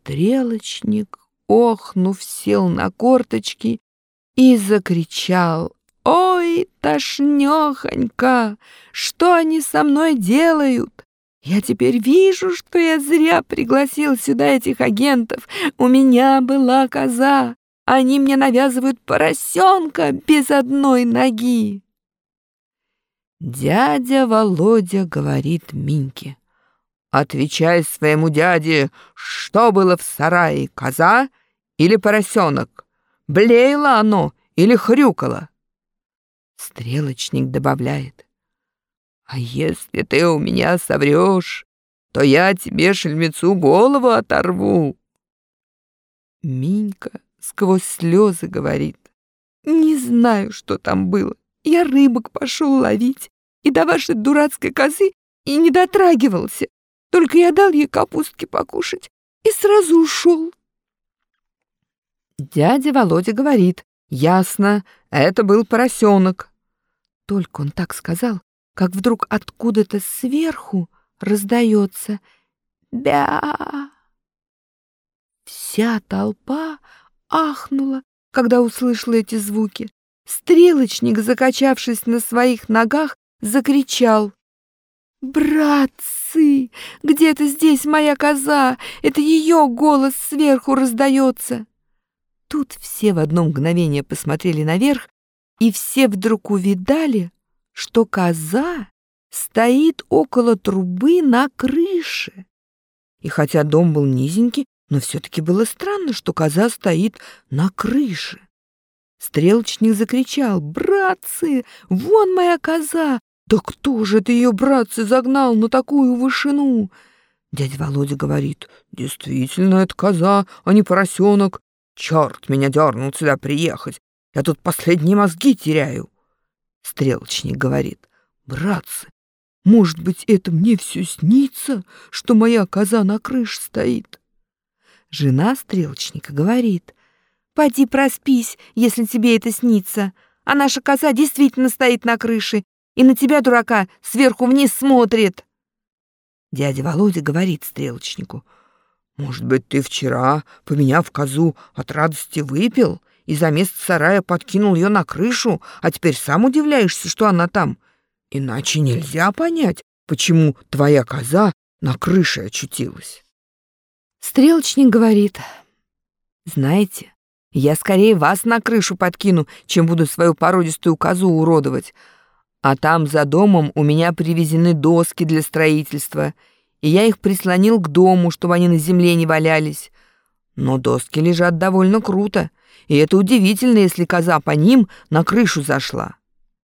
Стрелочник, охнув, сел на корточки и закричал: «Ой, тошнёхонько! Что они со мной делают? Я теперь вижу, что я зря пригласил сюда этих агентов. У меня была коза. Они мне навязывают поросенка без одной ноги». Дядя Володя говорит Миньке: «Отвечай своему дяде, что было в сарае, коза или поросенок? Блеяло оно или хрюкало?» Стрелочник добавляет: «А если ты у меня соврешь, то я тебе, шельмецу, голову оторву». Минька сквозь слезы говорит: «Не знаю, что там было. Я рыбок пошел ловить, и до вашей дурацкой козы и не дотрагивался. Только я дал ей капустки покушать и сразу ушел». Дядя Володя говорит: «Ясно, это был поросенок». Только он так сказал, как вдруг откуда-то сверху раздается «бя». Вся толпа ахнула, когда услышала эти звуки. Стрелочник, закачавшись на своих ногах, закричал: «Братцы, где-то здесь моя коза! Это ее голос сверху раздается!» Тут все в одно мгновение посмотрели наверх, и все вдруг увидали, что коза стоит около трубы на крыше. И хотя дом был низенький, но все-таки было странно, что коза стоит на крыше. Стрелочник закричал: «Братцы, вон моя коза! Да кто же это ее, братцы, загнал на такую вышину?» Дядя Володя говорит: «Действительно, это коза, а не поросенок. Черт меня дернул сюда приехать. Я тут последние мозги теряю». Стрелочник говорит: «Братцы, может быть, это мне все снится, что моя коза на крыше стоит?» Жена стрелочника говорит: «Поди проспись, если тебе это снится. А наша коза действительно стоит на крыше и на тебя, дурака, сверху вниз смотрит». Дядя Володя говорит стрелочнику: «Может быть, ты вчера, поменяв козу, от радости выпил и за место сарая подкинул ее на крышу, а теперь сам удивляешься, что она там? Иначе нельзя понять, почему твоя коза на крыше очутилась». Стрелочник говорит: «Знаете, я скорее вас на крышу подкину, чем буду свою породистую козу уродовать. А там за домом у меня привезены доски для строительства, и я их прислонил к дому, чтобы они на земле не валялись. Но доски лежат довольно круто, и это удивительно, если коза по ним на крышу зашла».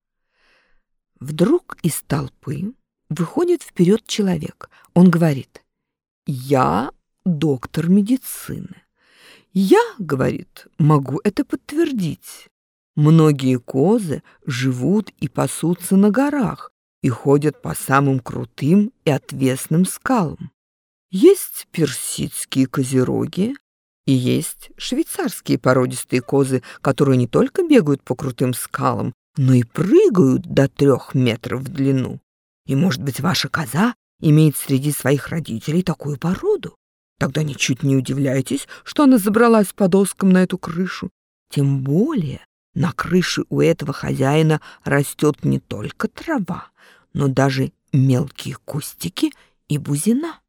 Вдруг из толпы выходит вперед человек. Он говорит: «Я доктор медицины. Я, — говорит, — могу это подтвердить. Многие козы живут и пасутся на горах и ходят по самым крутым и отвесным скалам. Есть персидские козероги и есть швейцарские породистые козы, которые не только бегают по крутым скалам, но и прыгают до 3 метров в длину. И, может быть, ваша коза имеет среди своих родителей такую породу? Тогда ничуть не удивляйтесь, что она забралась по доскам на эту крышу. Тем более на крыше у этого хозяина растет не только трава, но даже мелкие кустики и бузина».